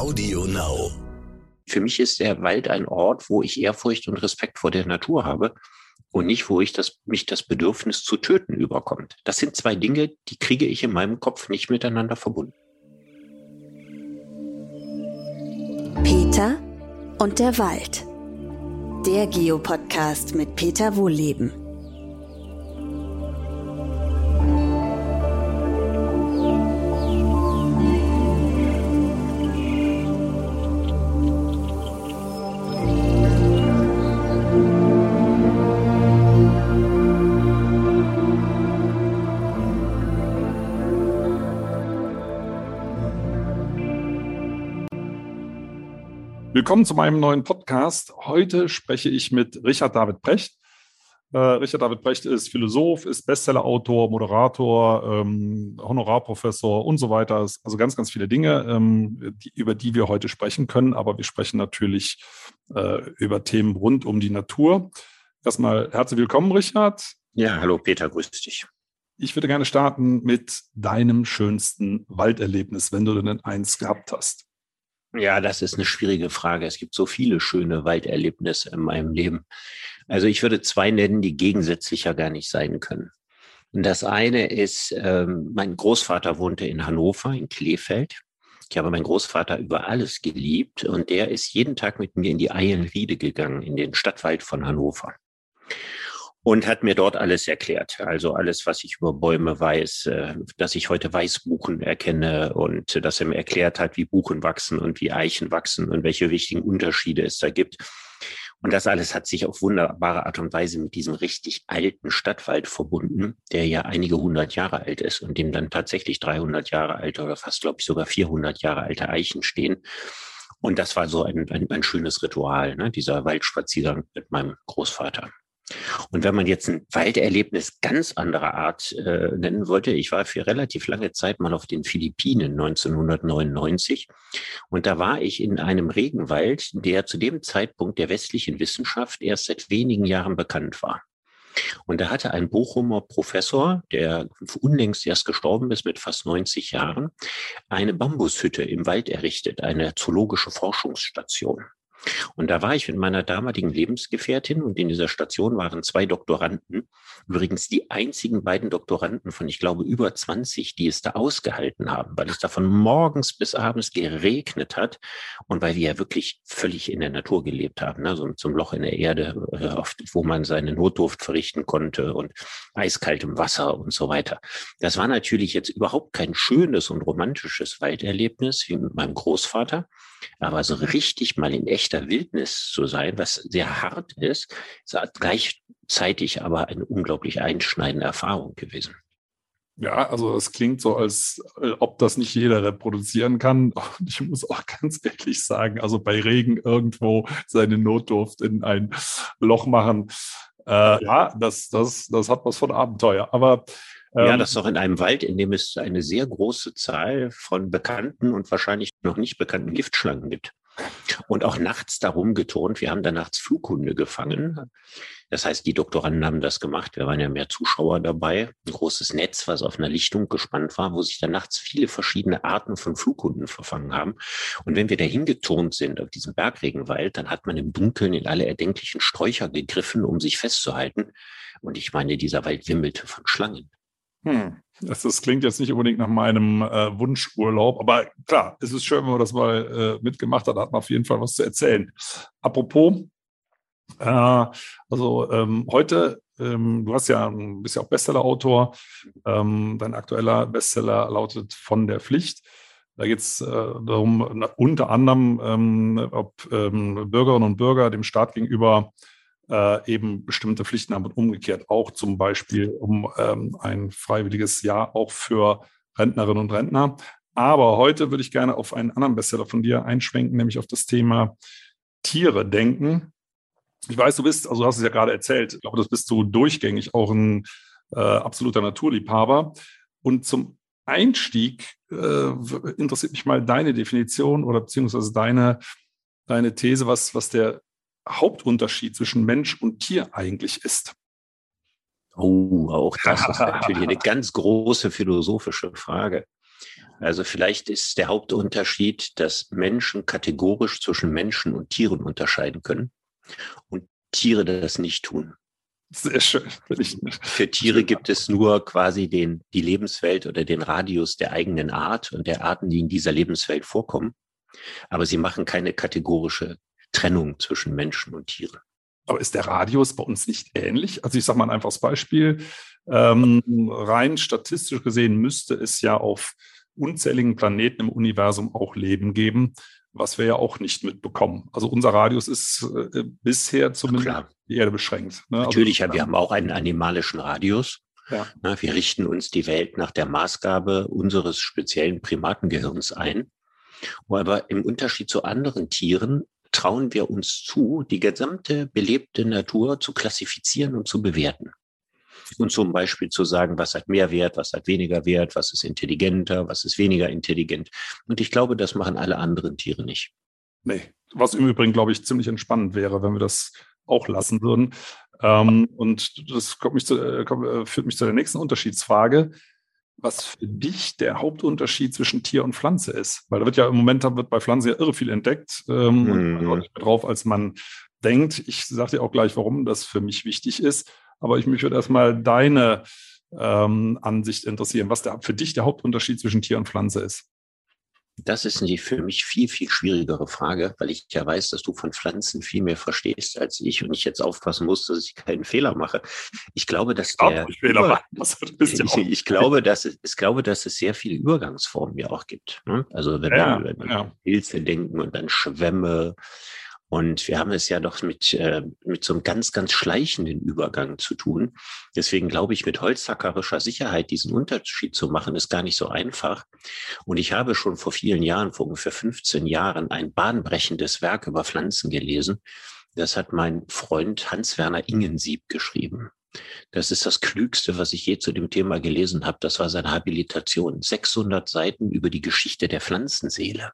Audio Now. Für mich ist der Wald ein Ort, wo ich Ehrfurcht und Respekt vor der Natur habe und nicht, wo mich das Bedürfnis zu töten überkommt. Das sind zwei Dinge, die kriege ich in meinem Kopf nicht miteinander verbunden. Peter und der Wald. Der Geo-Podcast mit Peter Wohlleben. Willkommen zu meinem neuen Podcast. Heute spreche ich mit Richard David Precht. Richard David Precht ist Philosoph, ist Bestsellerautor, Moderator, Honorarprofessor und so weiter. Also ganz, ganz viele Dinge, über die wir heute sprechen können. Aber wir sprechen natürlich über Themen rund um die Natur. Erstmal herzlich willkommen, Richard. Ja, hallo Peter, grüß dich. Ich würde gerne starten mit deinem schönsten Walderlebnis, wenn du denn eins gehabt hast. Ja, das ist eine schwierige Frage. Es gibt so viele schöne Walderlebnisse in meinem Leben. Also ich würde zwei nennen, die gegensätzlicher gar nicht sein können. Und das eine ist, mein Großvater wohnte in Hannover, in Kleefeld. Ich habe meinen Großvater über alles geliebt und der ist jeden Tag mit mir in die Eilenriede gegangen, in den Stadtwald von Hannover. Und hat mir dort alles erklärt. Also alles, was ich über Bäume weiß, dass ich heute Weißbuchen erkenne und dass er mir erklärt hat, wie Buchen wachsen und wie Eichen wachsen und welche wichtigen Unterschiede es da gibt. Und das alles hat sich auf wunderbare Art und Weise mit diesem richtig alten Stadtwald verbunden, der ja einige 100 Jahre alt ist und dem dann tatsächlich 300 Jahre alte oder fast, glaube ich, sogar 400 Jahre alte Eichen stehen. Und das war so ein schönes Ritual, ne? Dieser Waldspaziergang mit meinem Großvater. Und wenn man jetzt ein Walderlebnis ganz anderer Art nennen wollte, ich war für relativ lange Zeit mal auf den Philippinen 1999 und da war ich in einem Regenwald, der zu dem Zeitpunkt der westlichen Wissenschaft erst seit wenigen Jahren bekannt war. Und da hatte ein Bochumer Professor, der unlängst erst gestorben ist mit fast 90 Jahren, eine Bambushütte im Wald errichtet, eine zoologische Forschungsstation. Und da war ich mit meiner damaligen Lebensgefährtin und in dieser Station waren 2 Doktoranden, übrigens die einzigen beiden Doktoranden von, ich glaube, über 20, die es da ausgehalten haben, weil es da von morgens bis abends geregnet hat und weil wir ja wirklich völlig in der Natur gelebt haben, ne? So zum Loch in der Erde, wo man seine Notdurft verrichten konnte und eiskaltem Wasser und so weiter. Das war natürlich jetzt überhaupt kein schönes und romantisches Walderlebnis wie mit meinem Großvater, aber so richtig mal in echter Wildnis zu sein, was sehr hart ist gleichzeitig aber eine unglaublich einschneidende Erfahrung gewesen. Ja, also es klingt so, als ob das nicht jeder reproduzieren kann. Und ich muss auch ganz ehrlich sagen, also bei Regen irgendwo seine Notdurft in ein Loch machen, ja, das hat was von Abenteuer. Aber ja, das ist doch in einem Wald, in dem es eine sehr große Zahl von bekannten und wahrscheinlich noch nicht bekannten Giftschlangen gibt. Und auch nachts darum geturnt. Wir haben da nachts Flughunde gefangen. Das heißt, die Doktoranden haben das gemacht. Wir waren ja mehr Zuschauer dabei. Ein großes Netz, was auf einer Lichtung gespannt war, wo sich dann nachts viele verschiedene Arten von Flughunden verfangen haben. Und wenn wir da hingeturnt sind auf diesem Bergregenwald, dann hat man im Dunkeln in alle erdenklichen Sträucher gegriffen, um sich festzuhalten. Und ich meine, dieser Wald wimmelte von Schlangen. Das klingt jetzt nicht unbedingt nach meinem Wunschurlaub, aber klar, es ist schön, wenn man das mal mitgemacht hat, da hat man auf jeden Fall was zu erzählen. Apropos, heute, bist ja auch Bestsellerautor, dein aktueller Bestseller lautet Von der Pflicht. Da geht es darum, unter anderem, ob Bürgerinnen und Bürger dem Staat gegenüber eben bestimmte Pflichten haben und umgekehrt auch zum Beispiel um ein freiwilliges Jahr auch für Rentnerinnen und Rentner. Aber heute würde ich gerne auf einen anderen Bestseller von dir einschwenken, nämlich auf das Thema Tiere denken. Ich weiß, du hast es ja gerade erzählt, ich glaube, das bist du durchgängig auch ein absoluter Naturliebhaber. Und zum Einstieg interessiert mich mal deine Definition oder beziehungsweise deine These, was der Hauptunterschied zwischen Mensch und Tier eigentlich ist. Oh, auch das ist natürlich eine ganz große philosophische Frage. Also vielleicht ist der Hauptunterschied, dass Menschen kategorisch zwischen Menschen und Tieren unterscheiden können und Tiere das nicht tun. Sehr schön. Für Tiere gibt es nur quasi die Lebenswelt oder den Radius der eigenen Art und der Arten, die in dieser Lebenswelt vorkommen. Aber sie machen keine kategorische Trennung zwischen Menschen und Tieren. Aber ist der Radius bei uns nicht ähnlich? Also ich sage mal ein einfaches Beispiel. Rein statistisch gesehen müsste es ja auf unzähligen Planeten im Universum auch Leben geben, was wir ja auch nicht mitbekommen. Also unser Radius ist bisher zumindest die Erde beschränkt. Ne? Natürlich, wir haben auch einen animalischen Radius. Ja. Wir richten uns die Welt nach der Maßgabe unseres speziellen Primatengehirns ein. Aber im Unterschied zu anderen Tieren trauen wir uns zu, die gesamte belebte Natur zu klassifizieren und zu bewerten. Und zum Beispiel zu sagen, was hat mehr Wert, was hat weniger Wert, was ist intelligenter, was ist weniger intelligent. Und ich glaube, das machen alle anderen Tiere nicht. Nee, was im Übrigen, glaube ich, ziemlich entspannend wäre, wenn wir das auch lassen würden. Und das führt mich zu der nächsten Unterschiedsfrage, was für dich der Hauptunterschied zwischen Tier und Pflanze ist. Weil da wird bei Pflanzen ja irre viel entdeckt und man kommt nicht mehr drauf, als man denkt. Ich sage dir auch gleich, warum das für mich wichtig ist. Aber mich würde erstmal deine Ansicht interessieren, was für dich der Hauptunterschied zwischen Tier und Pflanze ist. Das ist die für mich viel, viel schwierigere Frage, weil ich ja weiß, dass du von Pflanzen viel mehr verstehst als ich und ich jetzt aufpassen muss, dass ich keinen Fehler mache. Ich glaube, dass ich glaube, dass es sehr viele Übergangsformen ja auch gibt. Ne? Also wenn wir über Pilze denken und dann Schwämme. Und wir haben es ja doch mit so einem ganz, ganz schleichenden Übergang zu tun. Deswegen glaube ich, mit holzhackerischer Sicherheit diesen Unterschied zu machen, ist gar nicht so einfach. Und ich habe schon vor vielen Jahren, vor ungefähr 15 Jahren, ein bahnbrechendes Werk über Pflanzen gelesen. Das hat mein Freund Hans-Werner Ingensieb geschrieben. Das ist das Klügste, was ich je zu dem Thema gelesen habe. Das war seine Habilitation. 600 Seiten über die Geschichte der Pflanzenseele.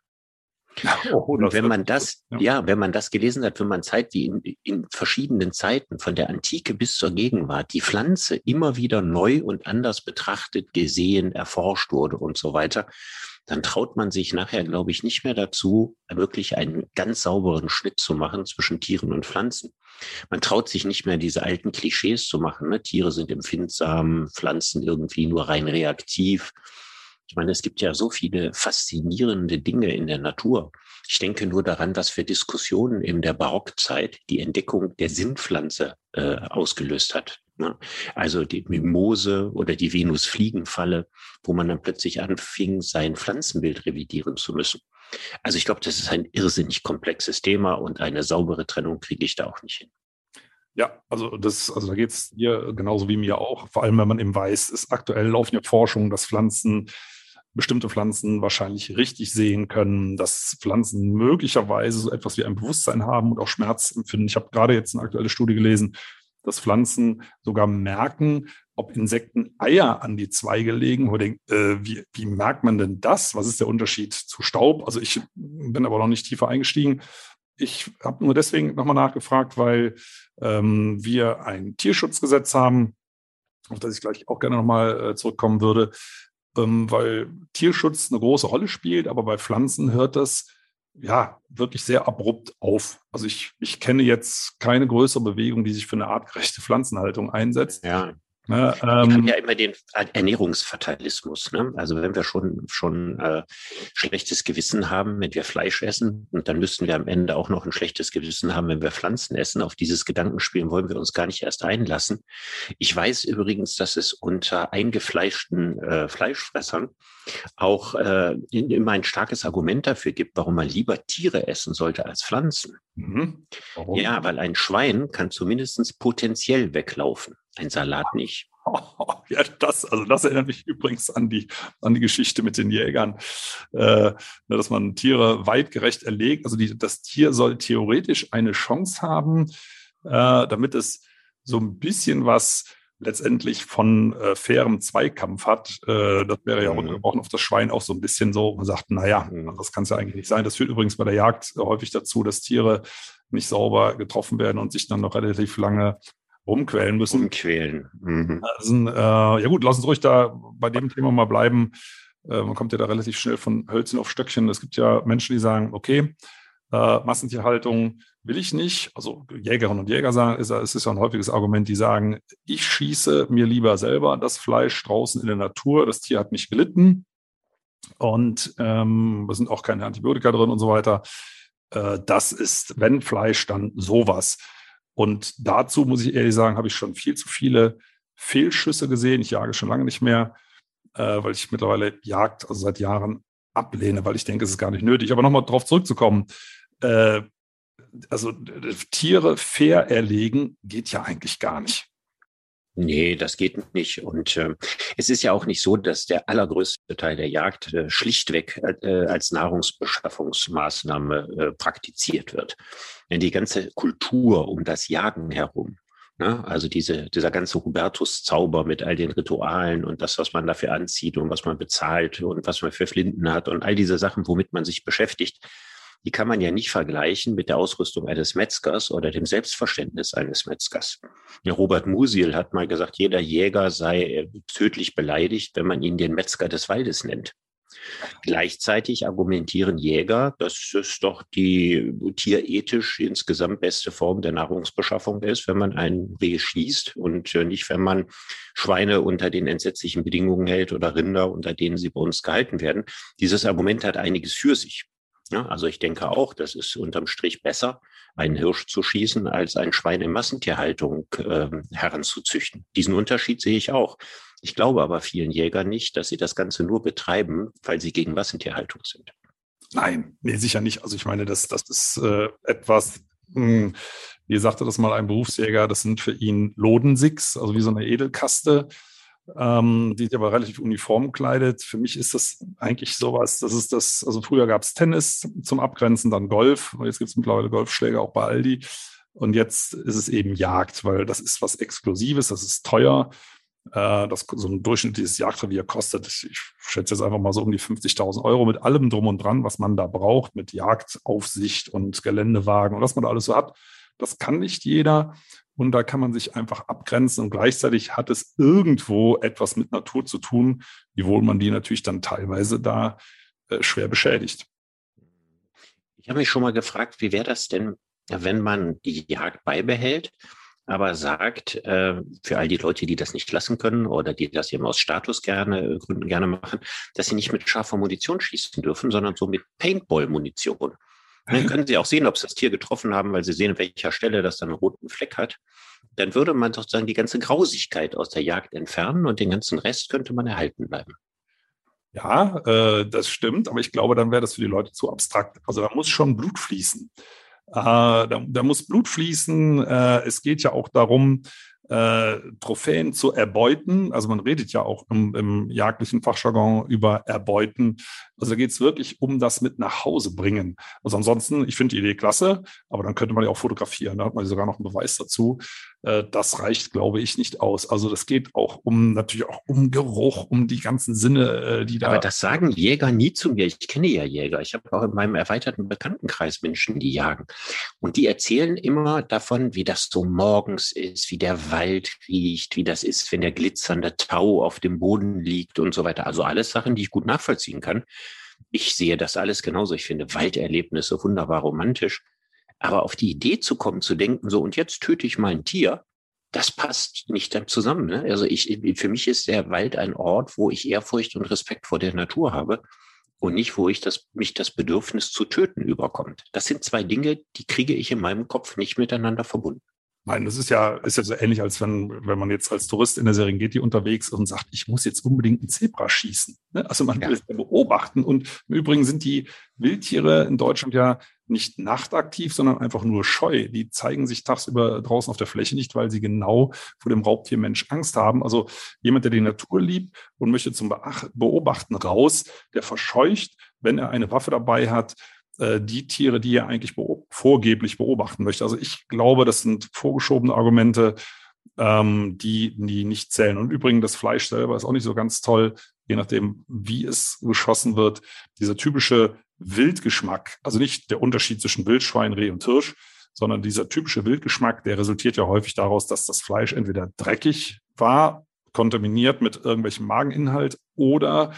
Und wenn man das gelesen hat, wenn man Zeit wie in verschiedenen Zeiten von der Antike bis zur Gegenwart die Pflanze immer wieder neu und anders betrachtet, gesehen, erforscht wurde und so weiter, dann traut man sich nachher, glaube ich, nicht mehr dazu, wirklich einen ganz sauberen Schnitt zu machen zwischen Tieren und Pflanzen. Man traut sich nicht mehr, diese alten Klischees zu machen. Ne? Tiere sind empfindsam, Pflanzen irgendwie nur rein reaktiv. Ich meine, es gibt ja so viele faszinierende Dinge in der Natur. Ich denke nur daran, was für Diskussionen in der Barockzeit die Entdeckung der Sinnpflanze ausgelöst hat. Ne? Also die Mimose oder die Venusfliegenfalle, wo man dann plötzlich anfing, sein Pflanzenbild revidieren zu müssen. Also ich glaube, das ist ein irrsinnig komplexes Thema und eine saubere Trennung kriege ich da auch nicht hin. Ja, also da geht es dir genauso wie mir auch. Vor allem, wenn man eben weiß, aktuell laufen ja Forschungen, dass bestimmte Pflanzen wahrscheinlich richtig sehen können, dass Pflanzen möglicherweise so etwas wie ein Bewusstsein haben und auch Schmerz empfinden. Ich habe gerade jetzt eine aktuelle Studie gelesen, dass Pflanzen sogar merken, ob Insekten Eier an die Zweige legen. Oder wie merkt man denn das? Was ist der Unterschied zu Staub? Also ich bin aber noch nicht tiefer eingestiegen. Ich habe nur deswegen nochmal nachgefragt, weil wir ein Tierschutzgesetz haben, auf das ich gleich auch gerne nochmal zurückkommen würde, weil Tierschutz eine große Rolle spielt, aber bei Pflanzen hört das ja wirklich sehr abrupt auf. Also ich kenne jetzt keine größere Bewegung, die sich für eine artgerechte Pflanzenhaltung einsetzt. Ja. Wir haben ja immer den Ernährungsfatalismus. Ne? Also wenn wir schon schlechtes Gewissen haben, wenn wir Fleisch essen, und dann müssten wir am Ende auch noch ein schlechtes Gewissen haben, wenn wir Pflanzen essen. Auf dieses Gedankenspiel wollen wir uns gar nicht erst einlassen. Ich weiß übrigens, dass es unter eingefleischten Fleischfressern auch immer ein starkes Argument dafür gibt, warum man lieber Tiere essen sollte als Pflanzen. Mhm. Warum? Ja, weil ein Schwein kann zumindest potenziell weglaufen, ein Salat nicht. Ja, das erinnert mich übrigens an die Geschichte mit den Jägern, dass man Tiere weitgerecht erlegt. Also das Tier soll theoretisch eine Chance haben, damit es so ein bisschen was letztendlich von fairem Zweikampf hat. Das wäre ja runtergebrochen auf das Schwein auch so ein bisschen so. Man sagt, naja, das kann es ja eigentlich nicht sein. Das führt übrigens bei der Jagd häufig dazu, dass Tiere nicht sauber getroffen werden und sich dann noch relativ lange rumquälen müssen. Mhm. Also, ja gut, lass uns ruhig da bei dem Thema mal bleiben. Man kommt ja da relativ schnell von Hölzchen auf Stöckchen. Es gibt ja Menschen, die sagen, okay, Massentierhaltung will ich nicht. Also Jägerinnen und Jäger sagen, es ist ja ein häufiges Argument, die sagen, ich schieße mir lieber selber das Fleisch draußen in der Natur. Das Tier hat nicht gelitten und da sind auch keine Antibiotika drin und so weiter. Das ist, wenn Fleisch, dann sowas. Und dazu muss ich ehrlich sagen, habe ich schon viel zu viele Fehlschüsse gesehen. Ich jage schon lange nicht mehr, weil ich mittlerweile Jagd, also seit Jahren, ablehne, weil ich denke, es ist gar nicht nötig. Aber nochmal darauf zurückzukommen, also Tiere fair erlegen geht ja eigentlich gar nicht. Nee, das geht nicht. Und es ist ja auch nicht so, dass der allergrößte Teil der Jagd schlichtweg als Nahrungsbeschaffungsmaßnahme praktiziert wird. Denn die ganze Kultur um das Jagen herum, ne? Also dieser ganze Hubertus-Zauber mit all den Ritualen und das, was man dafür anzieht und was man bezahlt und was man für Flinten hat und all diese Sachen, womit man sich beschäftigt, die kann man ja nicht vergleichen mit der Ausrüstung eines Metzgers oder dem Selbstverständnis eines Metzgers. Ja, Robert Musil hat mal gesagt, jeder Jäger sei tödlich beleidigt, wenn man ihn den Metzger des Waldes nennt. Gleichzeitig argumentieren Jäger, dass es doch die tierethisch insgesamt beste Form der Nahrungsbeschaffung ist, wenn man ein Reh schießt und nicht, wenn man Schweine unter den entsetzlichen Bedingungen hält oder Rinder, unter denen sie bei uns gehalten werden. Dieses Argument hat einiges für sich. Ja, also ich denke auch, das ist unterm Strich besser, einen Hirsch zu schießen, als ein Schwein in Massentierhaltung heranzuzüchten. Diesen Unterschied sehe ich auch. Ich glaube aber vielen Jägern nicht, dass sie das Ganze nur betreiben, weil sie gegen Massentierhaltung sind. Nein, nee, sicher nicht. Also ich meine, das ist etwas, wie sagte das mal ein Berufsjäger, das sind für ihn Lodensicks, also wie so eine Edelkaste, die sich aber relativ uniform kleidet. Für mich ist das eigentlich sowas, das ist das, also früher gab es Tennis zum Abgrenzen, dann Golf, und jetzt gibt es mittlerweile Golfschläger auch bei Aldi. Und jetzt ist es eben Jagd, weil das ist was Exklusives, das ist teuer. Das so ein durchschnittliches Jagdrevier kostet, ich schätze jetzt einfach mal so um die 50.000 Euro mit allem drum und dran, was man da braucht, mit Jagdaufsicht und Geländewagen und was man da alles so hat. Das kann nicht jeder. Und da kann man sich einfach abgrenzen und gleichzeitig hat es irgendwo etwas mit Natur zu tun, wiewohl man die natürlich dann teilweise da schwer beschädigt. Ich habe mich schon mal gefragt, wie wäre das denn, wenn man die Jagd beibehält, aber sagt, für all die Leute, die das nicht lassen können oder die das eben aus Statusgründen gerne machen, dass sie nicht mit scharfer Munition schießen dürfen, sondern so mit Paintball-Munition. Dann können Sie auch sehen, ob Sie das Tier getroffen haben, weil Sie sehen, an welcher Stelle das dann einen roten Fleck hat. Dann würde man sozusagen die ganze Grausigkeit aus der Jagd entfernen und den ganzen Rest könnte man erhalten bleiben. Ja, das stimmt, aber ich glaube, dann wäre das für die Leute zu abstrakt. Also da muss schon Blut fließen. Da muss Blut fließen. Es geht ja auch darum, Trophäen zu erbeuten. Also man redet ja auch im jagdlichen Fachjargon über Erbeuten. Also da geht es wirklich um das mit nach Hause bringen. Also ansonsten, ich finde die Idee klasse, aber dann könnte man ja auch fotografieren. Da hat man sogar noch einen Beweis dazu. Das reicht, glaube ich, nicht aus. Also das geht auch natürlich auch um Geruch, um die ganzen Sinne, die da... Aber das sagen Jäger nie zu mir. Ich kenne ja Jäger. Ich habe auch in meinem erweiterten Bekanntenkreis Menschen, die jagen. Und die erzählen immer davon, wie das so morgens ist, wie der Wald riecht, wie das ist, wenn der glitzernde Tau auf dem Boden liegt und so weiter. Also alles Sachen, die ich gut nachvollziehen kann. Ich sehe das alles genauso. Ich finde Walderlebnisse wunderbar romantisch. Aber auf die Idee zu kommen, zu denken, so und jetzt töte ich mal ein Tier, das passt nicht zusammen. Ne? Also für mich ist der Wald ein Ort, wo ich Ehrfurcht und Respekt vor der Natur habe und nicht, wo mich das Bedürfnis zu töten überkommt. Das sind zwei Dinge, die kriege ich in meinem Kopf nicht miteinander verbunden. Nein, das ist ja so ähnlich, als wenn man jetzt als Tourist in der Serengeti unterwegs ist und sagt, ich muss jetzt unbedingt einen Zebra schießen. Also man will es ja beobachten. Und im Übrigen sind die Wildtiere in Deutschland ja nicht nachtaktiv, sondern einfach nur scheu. Die zeigen sich tagsüber draußen auf der Fläche nicht, weil sie genau vor dem Raubtiermensch Angst haben. Also jemand, der die Natur liebt und möchte zum Beobachten raus, der verscheucht, wenn er eine Waffe dabei hat, die Tiere, die er eigentlich vorgeblich beobachten möchte. Also ich glaube, das sind vorgeschobene Argumente, die nicht zählen. Und übrigens, das Fleisch selber ist auch nicht so ganz toll, je nachdem, wie es geschossen wird. Dieser typische Wildgeschmack, also nicht der Unterschied zwischen Wildschwein, Reh und Hirsch, sondern dieser typische Wildgeschmack, der resultiert ja häufig daraus, dass das Fleisch entweder dreckig war, kontaminiert mit irgendwelchem Mageninhalt oder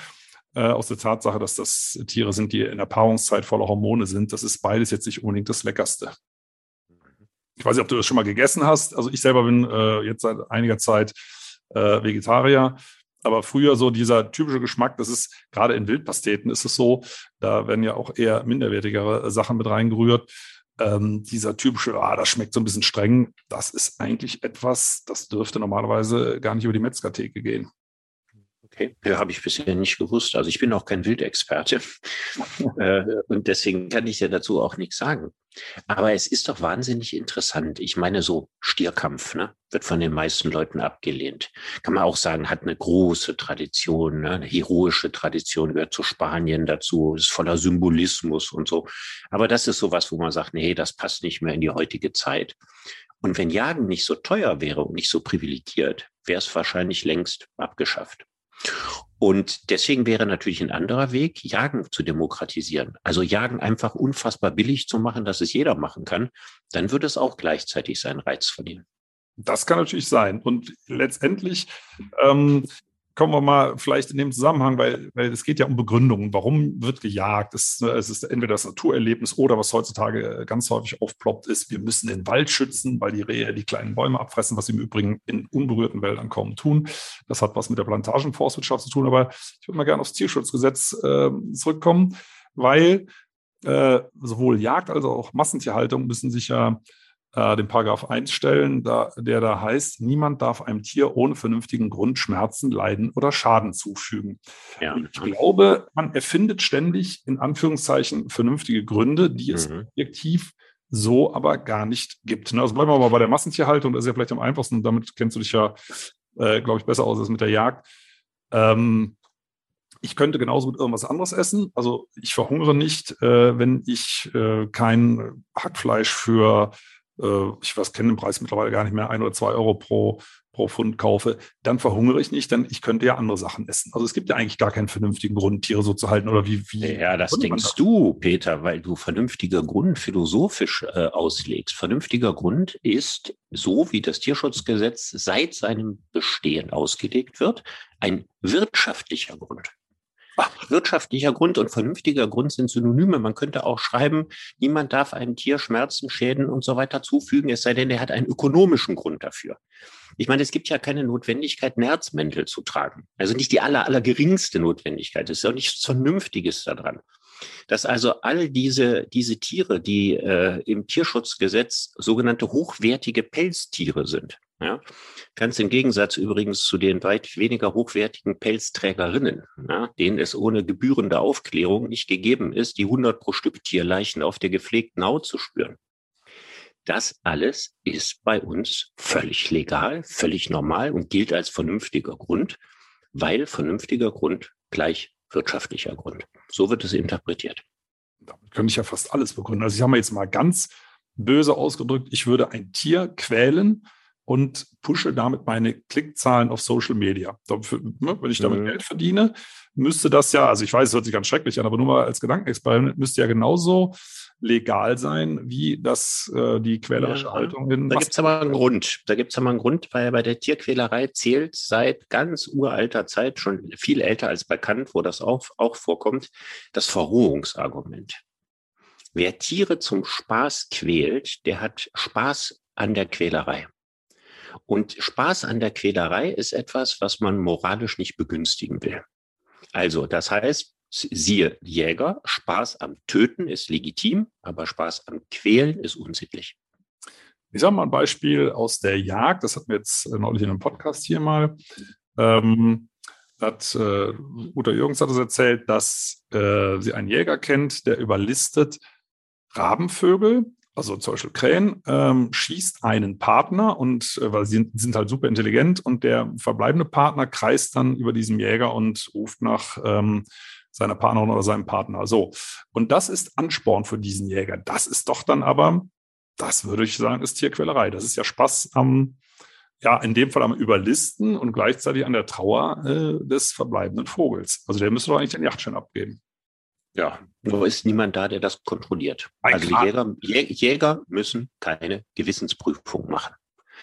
aus der Tatsache, dass das Tiere sind, die in der Paarungszeit voller Hormone sind. Das ist beides jetzt nicht unbedingt das Leckerste. Ich weiß nicht, ob du das schon mal gegessen hast. Also ich selber bin jetzt seit einiger Zeit Vegetarier. Aber früher so dieser typische Geschmack, das ist gerade in Wildpasteten ist es so, da werden ja auch eher minderwertigere Sachen mit reingerührt. Dieser typische, das schmeckt so ein bisschen streng, das ist eigentlich etwas, das dürfte normalerweise gar nicht über die Metzgertheke gehen. Okay, ja, habe ich bisher nicht gewusst. Also ich bin auch kein Wildexperte und deswegen kann ich ja dazu auch nichts sagen. Aber es ist doch wahnsinnig interessant. Ich meine, so Stierkampf, ne, wird von den meisten Leuten abgelehnt. Kann man auch sagen, hat eine große Tradition, ne, eine heroische Tradition, gehört zu Spanien dazu, ist voller Symbolismus und so. Aber das ist sowas, wo man sagt, nee, das passt nicht mehr in die heutige Zeit. Und wenn Jagen nicht so teuer wäre und nicht so privilegiert, wäre es wahrscheinlich längst abgeschafft. Und deswegen wäre natürlich ein anderer Weg, Jagen zu demokratisieren. Also Jagen einfach unfassbar billig zu machen, dass es jeder machen kann. Dann würde es auch gleichzeitig seinen Reiz verlieren. Das kann natürlich sein. Und letztendlich kommen wir mal vielleicht in dem Zusammenhang, weil es geht ja um Begründungen. Warum wird gejagt? Es ist entweder das Naturerlebnis oder was heutzutage ganz häufig aufploppt ist, wir müssen den Wald schützen, weil die Rehe die kleinen Bäume abfressen, was sie im Übrigen in unberührten Wäldern kaum tun. Das hat was mit der Plantagenforstwirtschaft zu tun. Aber ich würde mal gerne aufs Tierschutzgesetz zurückkommen, weil sowohl Jagd als auch Massentierhaltung müssen sich ja den Paragraph 1 stellen, der da heißt, niemand darf einem Tier ohne vernünftigen Grund Schmerzen, Leiden oder Schaden zufügen. Ja. Und ich glaube, man erfindet ständig in Anführungszeichen vernünftige Gründe, die es objektiv so aber gar nicht gibt. Also bleiben wir mal bei der Massentierhaltung, das ist ja vielleicht am einfachsten, und damit kennst du dich ja, glaube ich, besser aus als mit der Jagd. Ich könnte genauso mit irgendwas anderes essen. Also ich verhungere nicht, wenn ich kein Hackfleisch für ich kenne den Preis mittlerweile gar nicht mehr, 1 oder 2 Euro pro Pfund kaufe, dann verhungere ich nicht, denn ich könnte ja andere Sachen essen. Also es gibt ja eigentlich gar keinen vernünftigen Grund, Tiere so zu halten oder wie. Ja, das denkst du, Peter, weil du vernünftiger Grund philosophisch auslegst. Vernünftiger Grund ist, so wie das Tierschutzgesetz seit seinem Bestehen ausgelegt wird, ein wirtschaftlicher Grund. Wirtschaftlicher Grund und vernünftiger Grund sind Synonyme. Man könnte auch schreiben, niemand darf einem Tier Schmerzen, Schäden und so weiter zufügen, es sei denn, er hat einen ökonomischen Grund dafür. Ich meine, es gibt ja keine Notwendigkeit, Nerzmäntel zu tragen. Also nicht die allergeringste Notwendigkeit. Es ist auch nichts Vernünftiges daran. Dass also all diese Tiere, die im Tierschutzgesetz sogenannte hochwertige Pelztiere sind, ja, ganz im Gegensatz übrigens zu den weit weniger hochwertigen Pelzträgerinnen, ja, denen es ohne gebührende Aufklärung nicht gegeben ist, die 100 pro Stück Tierleichen auf der gepflegten Haut zu spüren. Das alles ist bei uns völlig legal, völlig normal und gilt als vernünftiger Grund, weil vernünftiger Grund gleich wirtschaftlicher Grund. So wird es interpretiert. Damit könnte ich ja fast alles begründen. Also ich habe mir jetzt mal ganz böse ausgedrückt, ich würde ein Tier quälen und pushe damit meine Klickzahlen auf Social Media. Wenn ich damit Geld verdiene, müsste das ja, also ich weiß, es hört sich ganz schrecklich an, aber nur mal als Gedankenexperiment, müsste ja genauso legal sein, wie das die quälerische Haltung in. Da gibt es aber einen Grund. Weil bei der Tierquälerei zählt seit ganz uralter Zeit, schon viel älter als bekannt, wo das auch vorkommt, das Verrohungsargument. Wer Tiere zum Spaß quält, der hat Spaß an der Quälerei. Und Spaß an der Quälerei ist etwas, was man moralisch nicht begünstigen will. Also, das heißt, siehe Jäger, Spaß am Töten ist legitim, aber Spaß am Quälen ist unsittlich. Ich sage mal ein Beispiel aus der Jagd, das hatten wir jetzt neulich in einem Podcast hier mal. Uta Jürgens hat es erzählt, dass sie einen Jäger kennt, der überlistet Rabenvögel, also zum Beispiel Krähen, schießt einen Partner und weil sie sind halt super intelligent und der verbleibende Partner kreist dann über diesem Jäger und ruft nach seiner Partnerin oder seinem Partner. So. Und das ist Ansporn für diesen Jäger. Das ist doch dann aber, das würde ich sagen, ist Tierquälerei. Das ist ja Spaß in dem Fall am Überlisten und gleichzeitig an der Trauer des verbleibenden Vogels. Also der müsste doch eigentlich den Jagdschein abgeben. Ja, nur ist niemand da, der das kontrolliert. Also Jäger müssen keine Gewissensprüfung machen.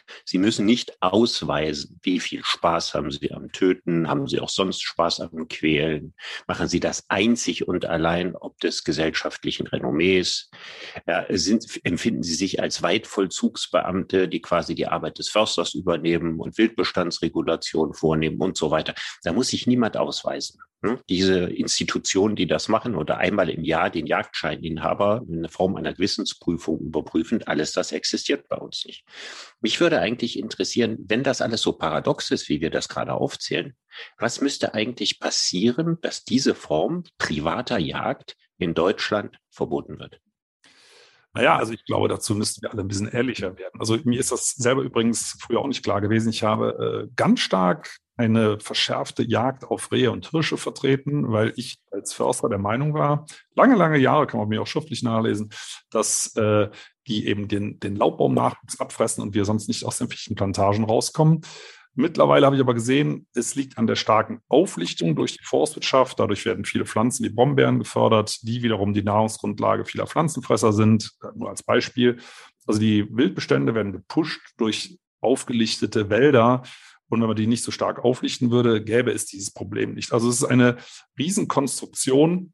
Sie müssen nicht ausweisen, wie viel Spaß haben Sie am Töten, haben Sie auch sonst Spaß am Quälen, machen Sie das einzig und allein ob des gesellschaftlichen Renommees, empfinden Sie sich als Weitvollzugsbeamte, die quasi die Arbeit des Försters übernehmen und Wildbestandsregulation vornehmen und so weiter. Da muss sich niemand ausweisen. Diese Institutionen, die das machen oder einmal im Jahr den Jagdscheininhaber in Form einer Gewissensprüfung überprüfen, alles das existiert bei uns nicht. Mich würde eigentlich interessieren, wenn das alles so paradox ist, wie wir das gerade aufzählen, was müsste eigentlich passieren, dass diese Form privater Jagd in Deutschland verboten wird? Naja, also ich glaube, dazu müssten wir alle ein bisschen ehrlicher werden. Also mir ist das selber übrigens früher auch nicht klar gewesen. Ich habe ganz stark eine verschärfte Jagd auf Rehe und Hirsche vertreten, weil ich als Förster der Meinung war, lange, lange Jahre, kann man mir auch schriftlich nachlesen, dass die eben den Laubbaunnachwuchs abfressen und wir sonst nicht aus den Fichtenplantagen rauskommen. Mittlerweile habe ich aber gesehen, es liegt an der starken Auflichtung durch die Forstwirtschaft. Dadurch werden viele Pflanzen wie Brombeeren gefördert, die wiederum die Nahrungsgrundlage vieler Pflanzenfresser sind. Nur als Beispiel. Also die Wildbestände werden gepusht durch aufgelichtete Wälder. Und wenn man die nicht so stark auflichten würde, gäbe es dieses Problem nicht. Also es ist eine Riesenkonstruktion,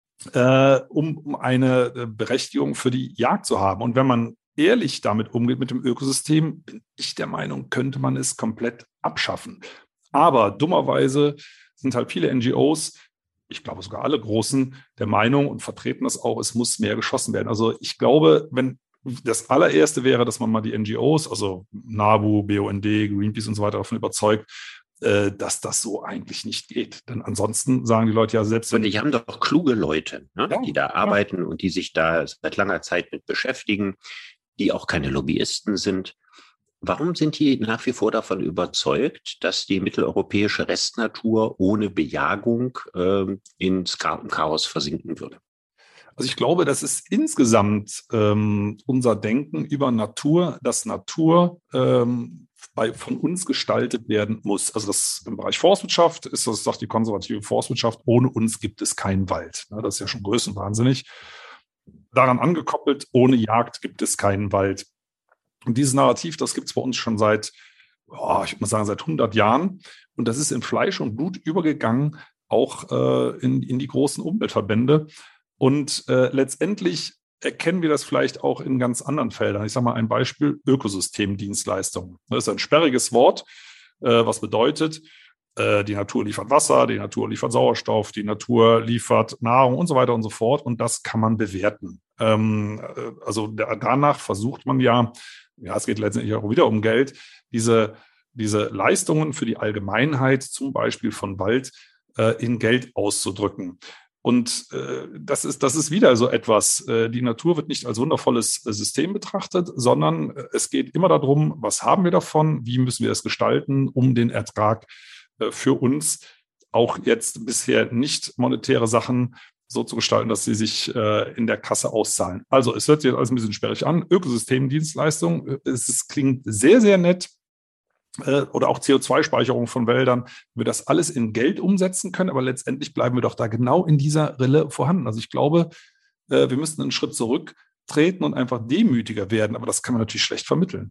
um eine Berechtigung für die Jagd zu haben. Und wenn man ehrlich damit umgeht mit dem Ökosystem, bin ich der Meinung, könnte man es komplett abschaffen. Aber dummerweise sind halt viele NGOs, ich glaube sogar alle Großen, der Meinung und vertreten das auch, es muss mehr geschossen werden. Also ich glaube, wenn das allererste wäre, dass man mal die NGOs, also NABU, BUND, Greenpeace und so weiter davon überzeugt, dass das so eigentlich nicht geht. Denn ansonsten sagen die Leute ja selbst... Und die haben doch kluge Leute, ne, ja, die da arbeiten und die sich da seit langer Zeit mit beschäftigen, die auch keine Lobbyisten sind. Warum sind die nach wie vor davon überzeugt, dass die mitteleuropäische Restnatur ohne Bejagung ins Chaos versinken würde? Also ich glaube, das ist insgesamt unser Denken über Natur, dass Natur von uns gestaltet werden muss. Also das im Bereich Forstwirtschaft ist das, sagt die konservative Forstwirtschaft, ohne uns gibt es keinen Wald. Das ist ja schon größenwahnsinnig. Daran angekoppelt, ohne Jagd gibt es keinen Wald. Und dieses Narrativ, das gibt es bei uns schon seit, ich würde mal sagen, seit 100 Jahren. Und das ist in Fleisch und Blut übergegangen, auch in die großen Umweltverbände. Und letztendlich erkennen wir das vielleicht auch in ganz anderen Feldern. Ich sage mal ein Beispiel, Ökosystemdienstleistungen. Das ist ein sperriges Wort, was bedeutet, die Natur liefert Wasser, die Natur liefert Sauerstoff, die Natur liefert Nahrung und so weiter und so fort. Und das kann man bewerten. Also danach versucht man ja, es geht letztendlich auch wieder um Geld, diese Leistungen für die Allgemeinheit, zum Beispiel von Wald, in Geld auszudrücken. Und das ist wieder so etwas. Die Natur wird nicht als wundervolles System betrachtet, sondern es geht immer darum, was haben wir davon, wie müssen wir es gestalten, um den Ertrag für uns auch jetzt bisher nicht monetäre Sachen so zu gestalten, dass sie sich in der Kasse auszahlen. Also es hört sich alles ein bisschen sperrig an. Ökosystemdienstleistung, es klingt sehr, sehr nett. Oder auch CO2-Speicherung von Wäldern, wir das alles in Geld umsetzen können, aber letztendlich bleiben wir doch da genau in dieser Rille vorhanden. Also ich glaube, wir müssen einen Schritt zurücktreten und einfach demütiger werden, aber das kann man natürlich schlecht vermitteln.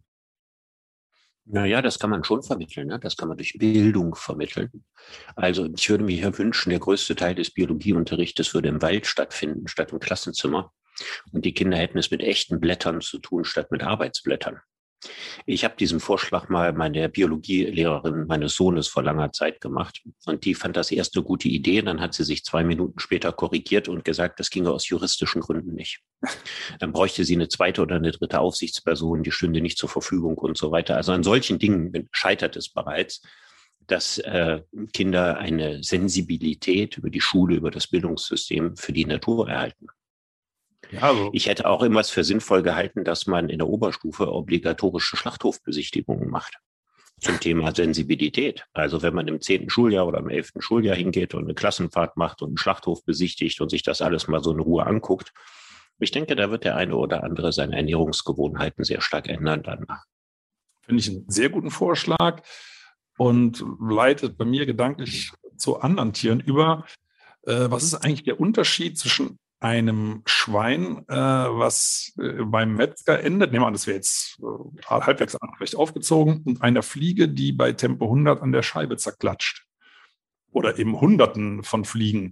Naja, das kann man schon vermitteln, ne? Das kann man durch Bildung vermitteln. Also ich würde mir hier wünschen, der größte Teil des Biologieunterrichtes würde im Wald stattfinden, statt im Klassenzimmer. Und die Kinder hätten es mit echten Blättern zu tun, statt mit Arbeitsblättern. Ich habe diesen Vorschlag mal meiner Biologielehrerin meines Sohnes vor langer Zeit gemacht und die fand das erst eine gute Idee. Dann hat sie sich 2 Minuten später korrigiert und gesagt, das ginge aus juristischen Gründen nicht. Dann bräuchte sie eine zweite oder eine dritte Aufsichtsperson, die stünde nicht zur Verfügung und so weiter. Also an solchen Dingen scheitert es bereits, dass Kinder eine Sensibilität über die Schule, über das Bildungssystem für die Natur erhalten. Ja, also. Ich hätte auch immer für sinnvoll gehalten, dass man in der Oberstufe obligatorische Schlachthofbesichtigungen macht zum Thema Sensibilität. Also wenn man im 10. Schuljahr oder im 11. Schuljahr hingeht und eine Klassenfahrt macht und einen Schlachthof besichtigt und sich das alles mal so in Ruhe anguckt, ich denke, da wird der eine oder andere seine Ernährungsgewohnheiten sehr stark ändern danach. Finde ich einen sehr guten Vorschlag und leitet bei mir gedanklich zu anderen Tieren über. Was ist eigentlich der Unterschied zwischen einem Schwein, was beim Metzger endet. Nehmen wir an, das wäre jetzt halbwegs recht aufgezogen, und einer Fliege, die bei Tempo 100 an der Scheibe zerklatscht. Oder eben Hunderten von Fliegen.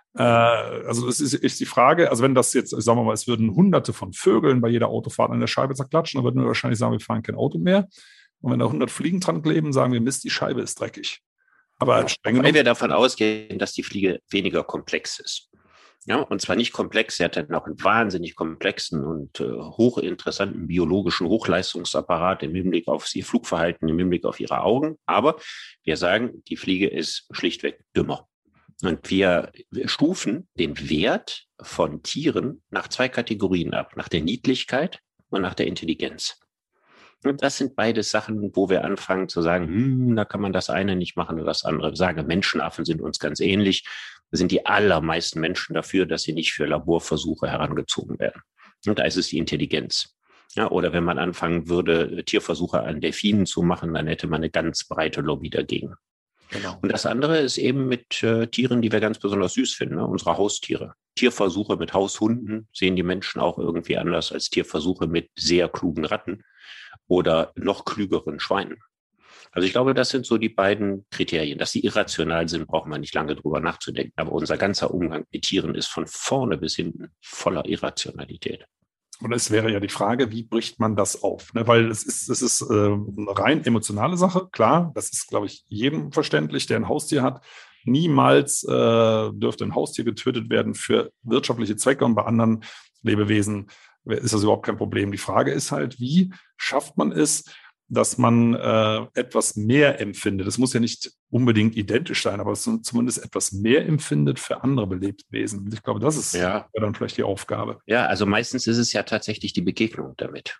Also es ist die Frage, also wenn das jetzt, sagen wir mal, es würden Hunderte von Vögeln bei jeder Autofahrt an der Scheibe zerklatschen, dann würden wir wahrscheinlich sagen, wir fahren kein Auto mehr. Und wenn da 100 Fliegen dran kleben, sagen wir, Mist, die Scheibe ist dreckig. Aber weil wir davon ausgehen, dass die Fliege weniger komplex ist. Ja, und zwar nicht komplex, sie hat dann auch einen wahnsinnig komplexen und hochinteressanten biologischen Hochleistungsapparat im Hinblick auf ihr Flugverhalten, im Hinblick auf ihre Augen. Aber wir sagen, die Fliege ist schlichtweg dümmer. Und wir stufen den Wert von Tieren nach 2 Kategorien ab, nach der Niedlichkeit und nach der Intelligenz. Und das sind beides Sachen, wo wir anfangen zu sagen, da kann man das eine nicht machen oder das andere. Wir sagen, Menschenaffen sind uns ganz ähnlich. Da sind die allermeisten Menschen dafür, dass sie nicht für Laborversuche herangezogen werden. Und da ist es die Intelligenz. Ja, oder wenn man anfangen würde, Tierversuche an Delfinen zu machen, dann hätte man eine ganz breite Lobby dagegen. Genau. Und das andere ist eben mit Tieren, die wir ganz besonders süß finden, ne? Unsere Haustiere. Tierversuche mit Haushunden sehen die Menschen auch irgendwie anders als Tierversuche mit sehr klugen Ratten oder noch klügeren Schweinen. Also ich glaube, das sind so die beiden Kriterien. Dass sie irrational sind, brauchen wir nicht lange drüber nachzudenken. Aber unser ganzer Umgang mit Tieren ist von vorne bis hinten voller Irrationalität. Und es wäre ja die Frage, wie bricht man das auf? Ne? Weil es ist eine rein emotionale Sache. Klar, das ist, glaube ich, jedem verständlich, der ein Haustier hat. Niemals dürfte ein Haustier getötet werden für wirtschaftliche Zwecke, und bei anderen Lebewesen ist das überhaupt kein Problem. Die Frage ist halt, wie schafft man es, dass man etwas mehr empfindet? Das muss ja nicht unbedingt identisch sein, aber zumindest etwas mehr empfindet für andere Lebewesen. Ich glaube, das ist dann vielleicht die Aufgabe. Ja, also meistens ist es ja tatsächlich die Begegnung damit.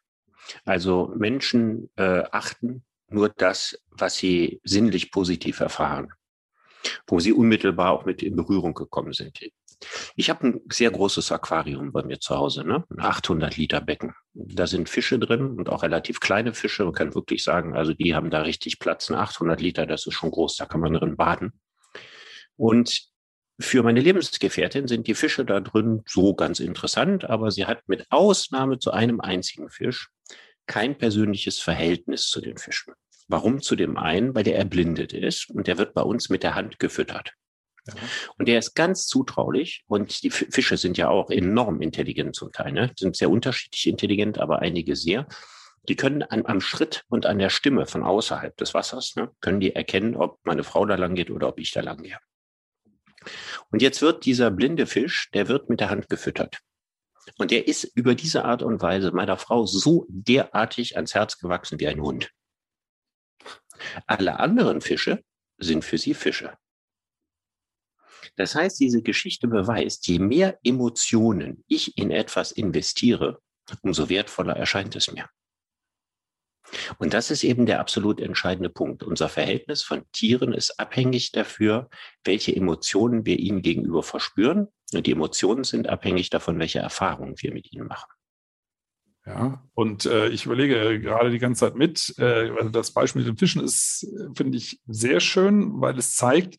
Also Menschen achten nur das, was sie sinnlich positiv erfahren, wo sie unmittelbar auch mit in Berührung gekommen sind. Ich habe ein sehr großes Aquarium bei mir zu Hause, ne? Ein 800 Liter Becken. Da sind Fische drin und auch relativ kleine Fische. Man kann wirklich sagen, also die haben da richtig Platz. 800 Liter, das ist schon groß, da kann man drin baden. Und für meine Lebensgefährtin sind die Fische da drin so ganz interessant, aber sie hat mit Ausnahme zu einem einzigen Fisch kein persönliches Verhältnis zu den Fischen. Warum? Zu dem einen, weil der erblindet ist und der wird bei uns mit der Hand gefüttert. Ja. Und der ist ganz zutraulich, und die Fische sind ja auch enorm intelligent zum Teil, ne? Sind sehr unterschiedlich intelligent, aber einige sehr. Die können am Schritt und an der Stimme von außerhalb des Wassers, ne, können die erkennen, ob meine Frau da lang geht oder ob ich da lang gehe. Und jetzt wird dieser blinde Fisch, der wird mit der Hand gefüttert. Und der ist über diese Art und Weise meiner Frau so derartig ans Herz gewachsen wie ein Hund. Alle anderen Fische sind für sie Fische. Das heißt, diese Geschichte beweist, je mehr Emotionen ich in etwas investiere, umso wertvoller erscheint es mir. Und das ist eben der absolut entscheidende Punkt. Unser Verhältnis von Tieren ist abhängig dafür, welche Emotionen wir ihnen gegenüber verspüren. Und die Emotionen sind abhängig davon, welche Erfahrungen wir mit ihnen machen. Ja, und ich überlege gerade die ganze Zeit mit, also das Beispiel mit den Fischen ist, finde ich, sehr schön, weil es zeigt,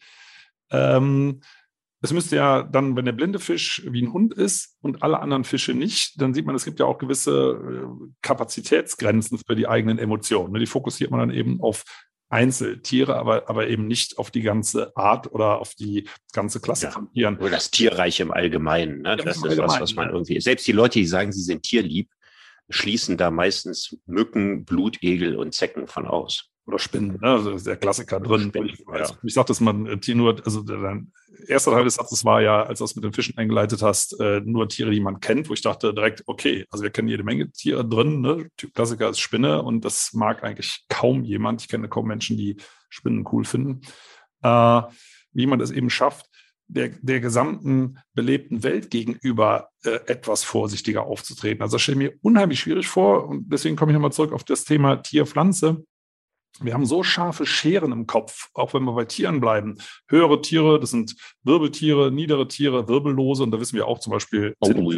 es müsste ja dann, wenn der blinde Fisch wie ein Hund ist und alle anderen Fische nicht, dann sieht man, es gibt ja auch gewisse Kapazitätsgrenzen für die eigenen Emotionen. Die fokussiert man dann eben auf Einzeltiere, aber eben nicht auf die ganze Art oder auf die ganze Klasse von Tieren. Oder das Tierreich im Allgemeinen. Ne? Das ist was man irgendwie, selbst die Leute, die sagen, sie sind tierlieb, schließen da meistens Mücken, Blutegel und Zecken von aus. Oder Spinnen, ne? Also der Klassiker drin. Ja. Ich sag, dass man nur, also dein erster Teil des Satzes war ja, als du das mit den Fischen eingeleitet hast, nur Tiere, die man kennt, wo ich dachte direkt, okay, also wir kennen jede Menge Tiere drin, ne? Typ Klassiker ist Spinne, und das mag eigentlich kaum jemand. Ich kenne kaum Menschen, die Spinnen cool finden. Wie man es eben schafft, der gesamten belebten Welt gegenüber etwas vorsichtiger aufzutreten. Also das stelle ich mir unheimlich schwierig vor, und deswegen komme ich nochmal zurück auf das Thema Tier-Pflanze. Wir haben so scharfe Scheren im Kopf, auch wenn wir bei Tieren bleiben. Höhere Tiere, das sind Wirbeltiere, niedere Tiere, Wirbellose, und da wissen wir auch zum Beispiel.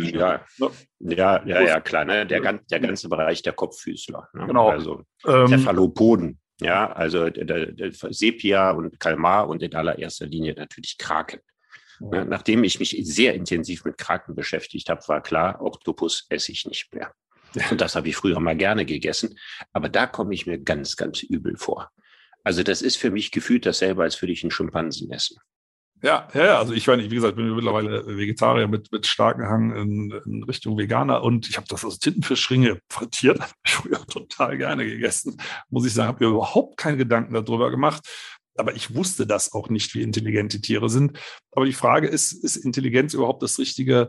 Ja, klar, ne? Der ganze Bereich der Kopffüßler. Ne? Genau. Also Cephalopoden, ja, also der Sepia und Kalmar und in allererster Linie natürlich Kraken. Ja, nachdem ich mich sehr intensiv mit Kraken beschäftigt habe, war klar, Oktopus esse ich nicht mehr. Und das habe ich früher mal gerne gegessen. Aber da komme ich mir ganz, ganz übel vor. Also das ist für mich gefühlt dasselbe, als würde ich einen Schimpansen essen. Ja, also ich meine, wie gesagt, ich bin mittlerweile Vegetarier mit starkem Hang in Richtung Veganer und ich habe das aus Tintenfischringe frittiert, habe ich früher total gerne gegessen, muss ich sagen, habe mir überhaupt keine Gedanken darüber gemacht, aber ich wusste das auch nicht, wie intelligent die Tiere sind. Aber die Frage ist Intelligenz überhaupt das richtige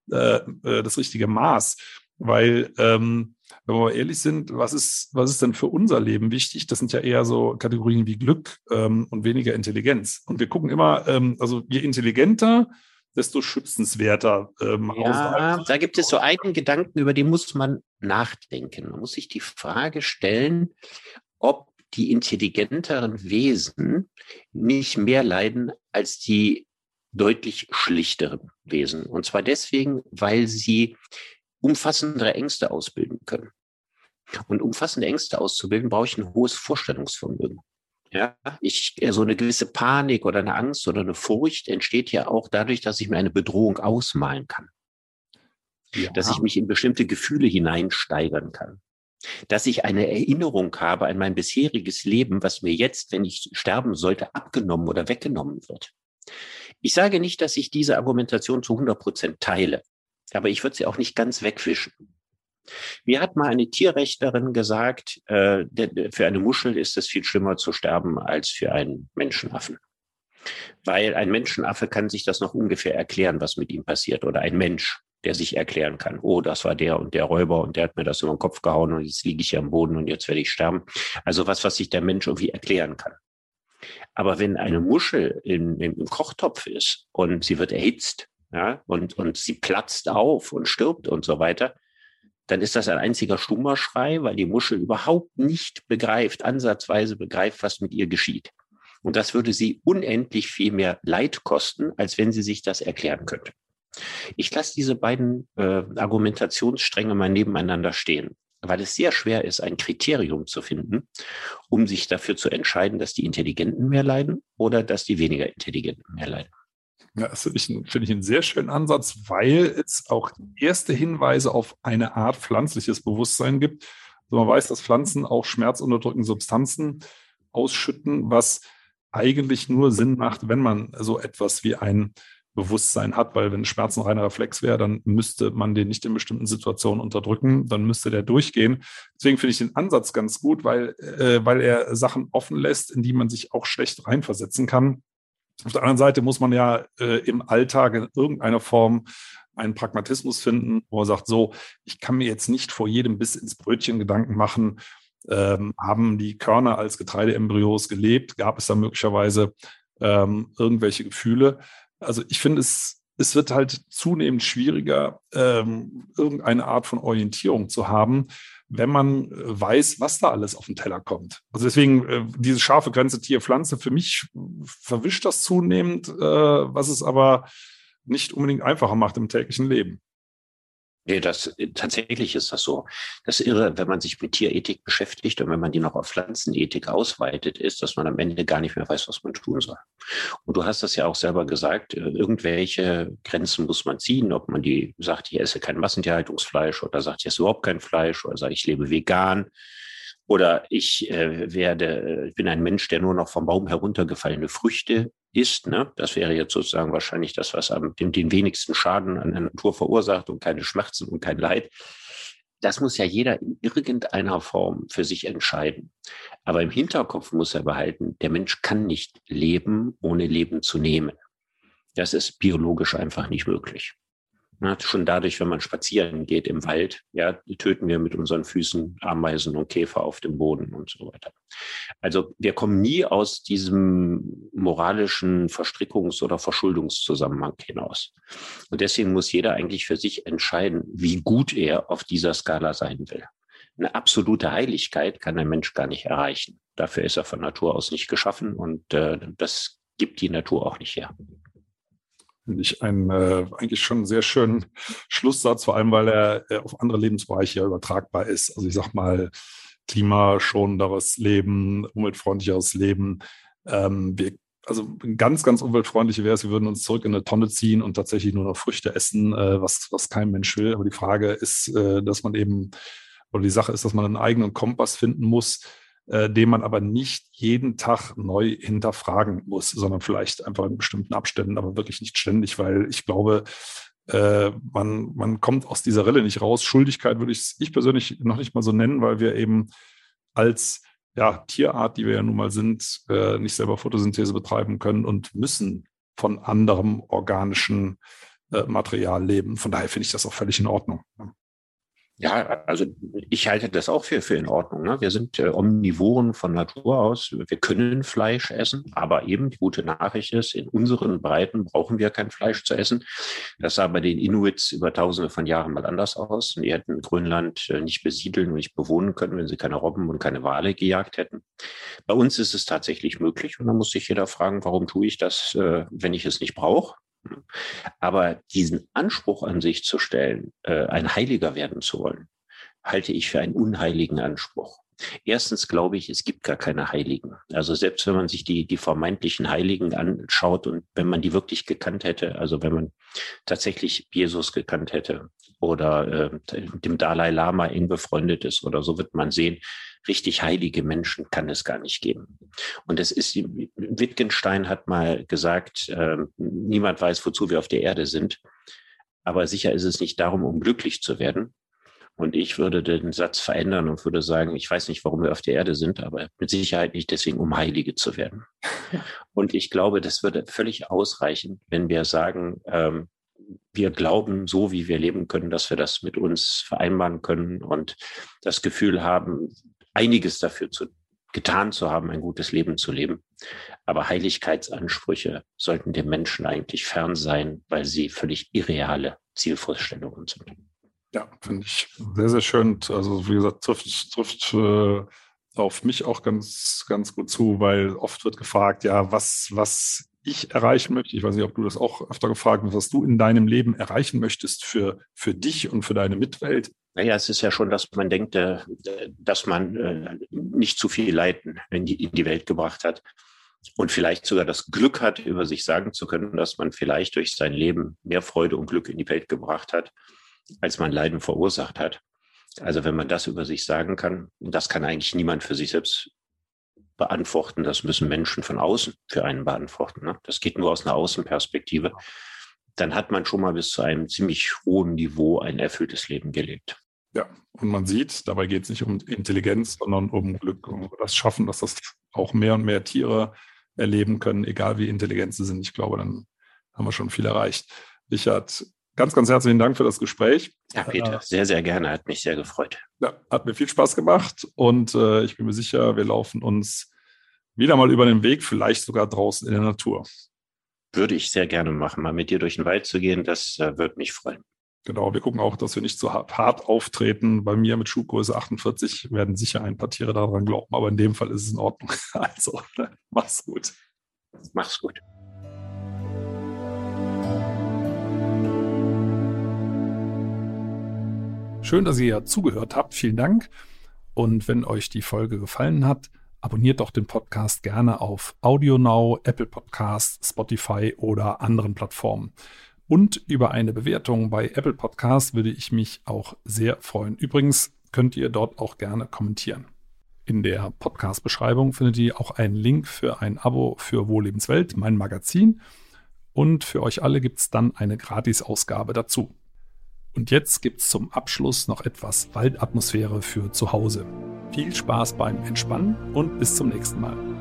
Maß? Weil, wenn wir mal ehrlich sind, was ist denn für unser Leben wichtig? Das sind ja eher so Kategorien wie Glück und weniger Intelligenz. Und wir gucken immer, also je intelligenter, desto schützenswerter. Ja, da gibt es so einen Gedanken, über den muss man nachdenken. Man muss sich die Frage stellen, ob die intelligenteren Wesen nicht mehr leiden als die deutlich schlichteren Wesen. Und zwar deswegen, weil sie umfassendere Ängste ausbilden können. Und umfassende Ängste auszubilden, brauche ich ein hohes Vorstellungsvermögen. Ja, so eine gewisse Panik oder eine Angst oder eine Furcht entsteht ja auch dadurch, dass ich mir eine Bedrohung ausmalen kann. Ja. Dass ich mich in bestimmte Gefühle hineinsteigern kann. Dass ich eine Erinnerung habe an mein bisheriges Leben, was mir jetzt, wenn ich sterben sollte, abgenommen oder weggenommen wird. Ich sage nicht, dass ich diese Argumentation zu 100% teile. Aber ich würde sie auch nicht ganz wegwischen. Mir hat mal eine Tierrechtlerin gesagt, für eine Muschel ist es viel schlimmer zu sterben als für einen Menschenaffen. Weil ein Menschenaffe kann sich das noch ungefähr erklären, was mit ihm passiert. Oder ein Mensch, der sich erklären kann. Oh, das war der und der Räuber und der hat mir das über den Kopf gehauen und jetzt liege ich hier am Boden und jetzt werde ich sterben. Also was sich der Mensch irgendwie erklären kann. Aber wenn eine Muschel im Kochtopf ist und sie wird erhitzt, ja, und sie platzt auf und stirbt und so weiter, dann ist das ein einziger stummer Schrei, weil die Muschel überhaupt nicht ansatzweise begreift, was mit ihr geschieht. Und das würde sie unendlich viel mehr Leid kosten, als wenn sie sich das erklären könnte. Ich lasse diese beiden Argumentationsstränge mal nebeneinander stehen, weil es sehr schwer ist, ein Kriterium zu finden, um sich dafür zu entscheiden, dass die Intelligenten mehr leiden oder dass die weniger Intelligenten mehr leiden. Ja, das finde ich einen sehr schönen Ansatz, weil es auch erste Hinweise auf eine Art pflanzliches Bewusstsein gibt. Also man weiß, dass Pflanzen auch schmerzunterdrückende Substanzen ausschütten, was eigentlich nur Sinn macht, wenn man so etwas wie ein Bewusstsein hat, weil wenn Schmerz ein reiner Reflex wäre, dann müsste man den nicht in bestimmten Situationen unterdrücken, dann müsste der durchgehen. Deswegen finde ich den Ansatz ganz gut, weil er Sachen offen lässt, in die man sich auch schlecht reinversetzen kann. Auf der anderen Seite muss man ja im Alltag in irgendeiner Form einen Pragmatismus finden, wo man sagt, so, ich kann mir jetzt nicht vor jedem Biss ins Brötchen Gedanken machen, haben die Körner als Getreideembryos gelebt, gab es da möglicherweise irgendwelche Gefühle. Also ich finde, es wird halt zunehmend schwieriger, irgendeine Art von Orientierung zu haben, wenn man weiß, was da alles auf den Teller kommt. Also deswegen diese scharfe Grenze Tier-Pflanze, für mich verwischt das zunehmend, was es aber nicht unbedingt einfacher macht im täglichen Leben. Nee, tatsächlich ist das so. Das Irre, wenn man sich mit Tierethik beschäftigt und wenn man die noch auf Pflanzenethik ausweitet, ist, dass man am Ende gar nicht mehr weiß, was man tun soll. Und du hast das ja auch selber gesagt, irgendwelche Grenzen muss man ziehen, ob man die sagt, ich esse kein Massentierhaltungsfleisch oder sagt, ich esse überhaupt kein Fleisch oder sagt, ich lebe vegan. Oder ich bin ein Mensch, der nur noch vom Baum heruntergefallene Früchte isst. Ne? Das wäre jetzt sozusagen wahrscheinlich das, was den wenigsten Schaden an der Natur verursacht und keine Schmerzen und kein Leid. Das muss ja jeder in irgendeiner Form für sich entscheiden. Aber im Hinterkopf muss er behalten, der Mensch kann nicht leben, ohne Leben zu nehmen. Das ist biologisch einfach nicht möglich. Ja, schon dadurch, wenn man spazieren geht im Wald, ja, töten wir mit unseren Füßen Ameisen und Käfer auf dem Boden und so weiter. Also wir kommen nie aus diesem moralischen Verstrickungs- oder Verschuldungszusammenhang hinaus. Und deswegen muss jeder eigentlich für sich entscheiden, wie gut er auf dieser Skala sein will. Eine absolute Heiligkeit kann ein Mensch gar nicht erreichen. Dafür ist er von Natur aus nicht geschaffen und das gibt die Natur auch nicht her. Finde ich eigentlich schon einen sehr schönen Schlusssatz, vor allem, weil er auf andere Lebensbereiche ja übertragbar ist. Also ich sag mal, klimaschonenderes Leben, umweltfreundlicheres Leben. Wir Also ganz, ganz umweltfreundlich wäre es, wir würden uns zurück in eine Tonne ziehen und tatsächlich nur noch Früchte essen, was kein Mensch will. Aber die Frage ist, dass man eben, oder die Sache ist, dass man einen eigenen Kompass finden muss, den man aber nicht jeden Tag neu hinterfragen muss, sondern vielleicht einfach in bestimmten Abständen, aber wirklich nicht ständig, weil ich glaube, man kommt aus dieser Rille nicht raus. Schuldigkeit würde ich persönlich noch nicht mal so nennen, weil wir eben als Tierart, die wir ja nun mal sind, nicht selber Photosynthese betreiben können und müssen von anderem organischen Material leben. Von daher finde ich das auch völlig in Ordnung. Ja, also ich halte das auch für in Ordnung. Ne? Wir sind Omnivoren von Natur aus. Wir können Fleisch essen, aber eben die gute Nachricht ist, in unseren Breiten brauchen wir kein Fleisch zu essen. Das sah bei den Inuits über Tausende von Jahren mal anders aus. Und die hätten Grönland nicht besiedeln und nicht bewohnen können, wenn sie keine Robben und keine Wale gejagt hätten. Bei uns ist es tatsächlich möglich. Und dann muss sich jeder fragen, warum tue ich das, wenn ich es nicht brauche? Aber diesen Anspruch an sich zu stellen, ein Heiliger werden zu wollen, halte ich für einen unheiligen Anspruch. Erstens glaube ich, es gibt gar keine Heiligen. Also selbst wenn man sich die vermeintlichen Heiligen anschaut und wenn man die wirklich gekannt hätte, also wenn man tatsächlich Jesus gekannt hätte oder dem Dalai Lama eng befreundet ist oder so, wird man sehen, richtig heilige Menschen kann es gar nicht geben. Und es ist, Wittgenstein hat mal gesagt, niemand weiß, wozu wir auf der Erde sind. Aber sicher ist es nicht darum, um glücklich zu werden. Und ich würde den Satz verändern und würde sagen, ich weiß nicht, warum wir auf der Erde sind, aber mit Sicherheit nicht deswegen, um Heilige zu werden. Und ich glaube, das würde völlig ausreichen, wenn wir sagen, wir glauben, so wie wir leben können, dass wir das mit uns vereinbaren können und das Gefühl haben, einiges dafür getan zu haben, ein gutes Leben zu leben. Aber Heiligkeitsansprüche sollten dem Menschen eigentlich fern sein, weil sie völlig irreale Zielvorstellungen sind. Ja, finde ich sehr, sehr schön. Also wie gesagt, trifft auf mich auch ganz, ganz gut zu, weil oft wird gefragt, ja, was ich erreichen möchte. Ich weiß nicht, ob du das auch öfter gefragt hast, was du in deinem Leben erreichen möchtest für dich und für deine Mitwelt. Naja, es ist ja schon, dass man denkt, dass man nicht zu viel Leiden in die Welt gebracht hat und vielleicht sogar das Glück hat, über sich sagen zu können, dass man vielleicht durch sein Leben mehr Freude und Glück in die Welt gebracht hat, als man Leiden verursacht hat. Also wenn man das über sich sagen kann, und das kann eigentlich niemand für sich selbst beantworten, das müssen Menschen von außen für einen beantworten. Ne? Das geht nur aus einer Außenperspektive. Dann hat man schon mal bis zu einem ziemlich hohen Niveau ein erfülltes Leben gelebt. Ja, und man sieht, dabei geht es nicht um Intelligenz, sondern um Glück und das Schaffen, dass das auch mehr und mehr Tiere erleben können, egal wie intelligent sie sind. Ich glaube, dann haben wir schon viel erreicht. Richard, ganz, ganz herzlichen Dank für das Gespräch. Ja, Peter, sehr, sehr gerne. Hat mich sehr gefreut. Ja, hat mir viel Spaß gemacht und ich bin mir sicher, wir laufen uns wieder mal über den Weg, vielleicht sogar draußen in der Natur. Würde ich sehr gerne machen, mal mit dir durch den Wald zu gehen, das würde mich freuen. Genau, wir gucken auch, dass wir nicht so hart auftreten. Bei mir mit Schuhgröße 48 werden sicher ein paar Tiere daran glauben, aber in dem Fall ist es in Ordnung. Also, mach's gut. Mach's gut. Schön, dass ihr zugehört habt. Vielen Dank. Und wenn euch die Folge gefallen hat, abonniert doch den Podcast gerne auf AudioNow, Apple Podcasts, Spotify oder anderen Plattformen. Und über eine Bewertung bei Apple Podcasts würde ich mich auch sehr freuen. Übrigens könnt ihr dort auch gerne kommentieren. In der Podcast-Beschreibung findet ihr auch einen Link für ein Abo für Wohllebenswelt, mein Magazin. Und für euch alle gibt es dann eine Gratis-Ausgabe dazu. Und jetzt gibt es zum Abschluss noch etwas Waldatmosphäre für zu Hause. Viel Spaß beim Entspannen und bis zum nächsten Mal.